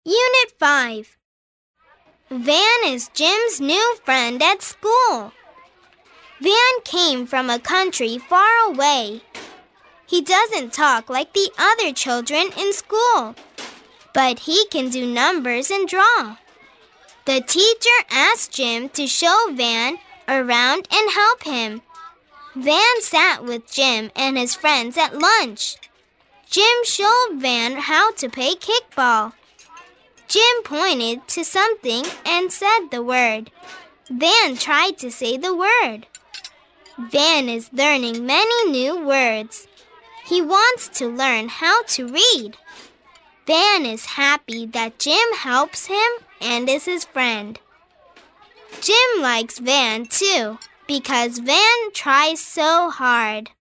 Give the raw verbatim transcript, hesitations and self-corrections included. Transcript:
Unit five. Van is Jim's new friend at school. Van came from a country far away. He doesn't talk like the other children in school, but he can do numbers and draw. The teacher asked Jim to show Van around and help him. Van sat with Jim and his friends at lunch. Jim showed Van how to play kickball. Jim pointed to something and said the word. Van tried to say the word. Van is learning many new words. He wants to learn how to read. Van is happy that Jim helps him and is his friend. Jim likes Van too, because Van tries so hard.